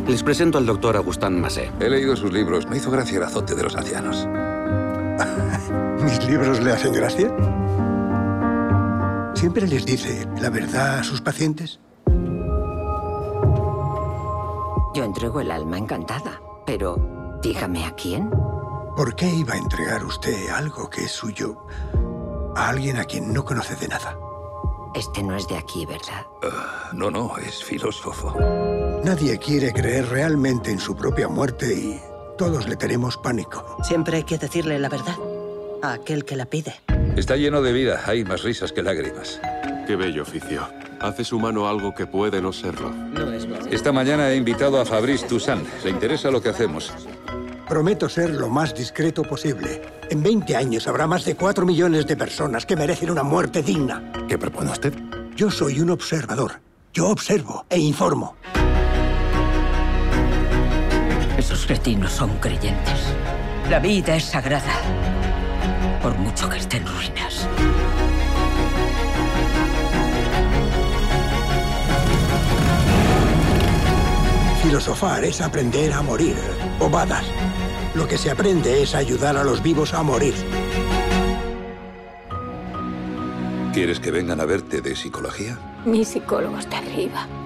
Les presento al doctor Agustín Massé. He leído sus libros. Me hizo gracia el azote de los ancianos. ¿Mis libros le hacen gracia? ¿Siempre les dice la verdad a sus pacientes? Yo entrego el alma encantada, pero dígame a quién. ¿Por qué iba a entregar usted algo que es suyo a alguien a quien no conoce de nada? Este no es de aquí, ¿verdad? No, es filósofo. Nadie quiere creer realmente en su propia muerte y todos le tenemos pánico. Siempre hay que decirle la verdad a aquel que la pide. Está lleno de vida. Hay más risas que lágrimas. Qué bello oficio. Haces humano algo que puede no serlo. No es verdad. Esta mañana he invitado a Fabrice Toussaint. ¿Le interesa lo que hacemos? Prometo ser lo más discreto posible. En 20 años habrá más de 4 millones de personas que merecen una muerte digna. ¿Qué propone usted? Yo soy un observador. Yo observo e informo. Esos cretinos son creyentes. La vida es sagrada, por mucho que esté en ruinas. Filosofar es aprender a morir. Bobadas. Lo que se aprende es ayudar a los vivos a morir. ¿Quieres que vengan a verte de psicología? Mi psicólogo está arriba.